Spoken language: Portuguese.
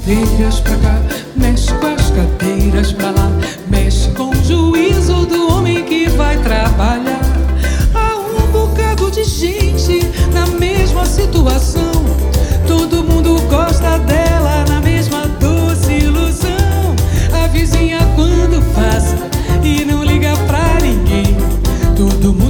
cadeiras pra cá, mexe com as cadeiras pra lá, mexe com o juízo do homem que vai trabalhar. Há um bocado de gente na mesma situação, todo mundo gosta dela na mesma doce ilusão. A vizinha quando passa e não liga pra ninguém, todo mundo